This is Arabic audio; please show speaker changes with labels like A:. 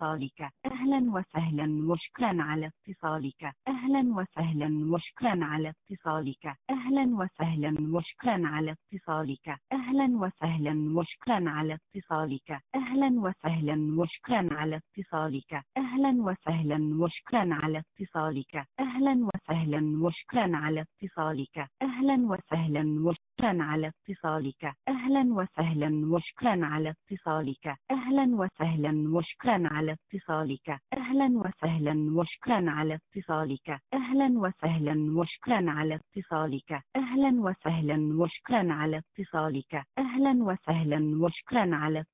A: اتصالك. أهلا وسهلا وشكرا على اتصالك. أهلا وسهلا وشكرا على اتصالك. أهلا وسهلا وشكرا على اتصالك. أهلا وسهلا وشكرا على اتصالك. أهلا وسهلا وشكرا على اتصالك. أهلا وسهلا وشكرا على اتصالك. أهلا وسهلا وشكرا على اتصالك. أهلا وسهلا وشكرا على اتصالك. أهلا وسهلا وشكرا على اتصالك. أهلا وسهلا وشكرا على اتصالك. أهلا وسهلا وشكرا على اتصالك. أهلا وسهلا وشكرا على اتصالك. أهلا وسهلا وشكرا على اتصالك. أهلا وسهلا وشكرا على